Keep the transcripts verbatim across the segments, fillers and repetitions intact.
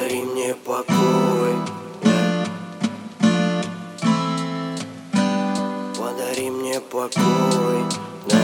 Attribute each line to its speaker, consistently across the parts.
Speaker 1: Подари мне покой, подари мне покой, да.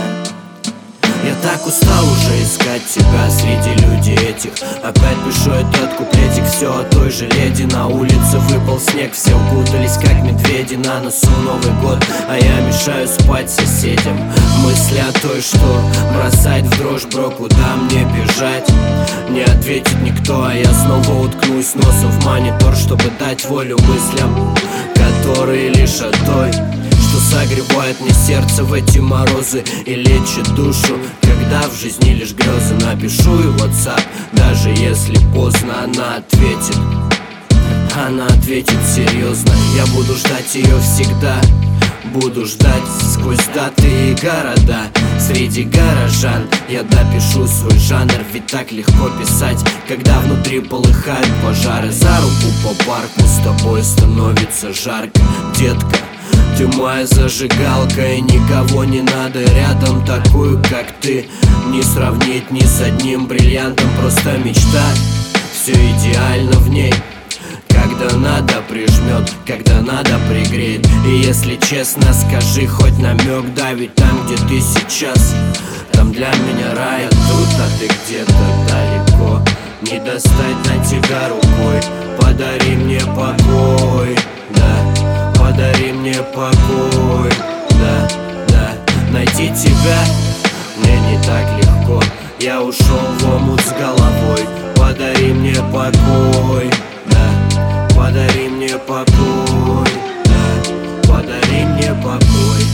Speaker 1: Я так устал уже искать тебя среди людей этих. Опять пишу этот куплетик, все о той же леди. На улице выпал снег, все укутались как медведи. На носу Новый год, а я мешаю спать соседям. Мысли о той, что бросает в дрожь, бро, куда мне бежать? Не ответит никто, а я снова уткнусь носом в монитор, чтобы дать волю мыслям, которые лишь о той, что согревает мне сердце в эти морозы и лечит душу, когда в жизни лишь грезы. Напишу ей WhatsApp, даже если поздно, она ответит. Она ответит серьезно. Я буду ждать ее всегда. Буду ждать сквозь даты и города. Среди горожан я допишу свой жанр. Ведь так легко писать, когда внутри полыхают пожары. За руку по парку с тобой становится жарко, детка. Ты моя зажигалка, и никого не надо рядом такую, как ты. Не сравнить ни с одним бриллиантом, просто мечта. Все идеально в ней. Когда надо прижмет, когда надо пригреет. И если честно, скажи хоть намек, да, ведь там, где ты сейчас, там для меня рай, а тут, а ты где-то далеко. Не достать на тебя рукой. Подари мне покой, да. Подари мне покой, да, да. Найти тебя мне не так легко. Я ушел в омут с головой. Подари мне покой, да. Подари мне покой, да. Подари мне покой.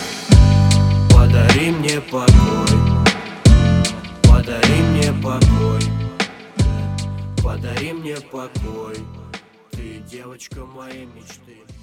Speaker 1: Подари мне покой. Подари мне покой, да. Подари мне покой. Ты девочка моей мечты.